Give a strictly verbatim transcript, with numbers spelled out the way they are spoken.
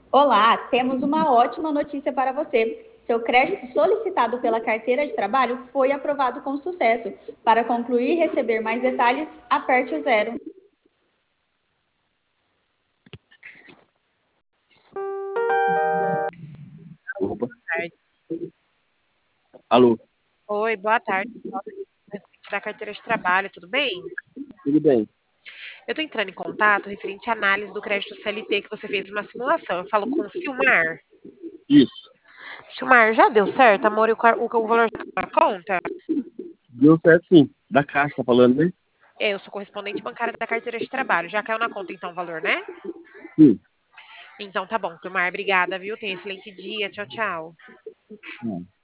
Olá, temos uma ótima notícia para você. Seu crédito solicitado pela carteira de trabalho foi aprovado com sucesso. Para concluir e receber mais detalhes, aperte o zero. Opa. Tarde. Alô, Oi, boa tarde. Da carteira de trabalho, tudo bem? tudo bem? Eu tô entrando em contato referente à análise do crédito C L T que você fez uma simulação. Eu falo com o Silmar. Isso. Silmar, já deu certo, amor? E O, car- o, o valor já tá na conta? Deu certo sim. Da Caixa, tá falando, né? É, eu sou correspondente bancária da carteira de trabalho. Já caiu na conta, então, o valor, né? Sim. Então tá bom, Silmar. Obrigada, viu? Tenha um excelente dia. Tchau, tchau. Hum.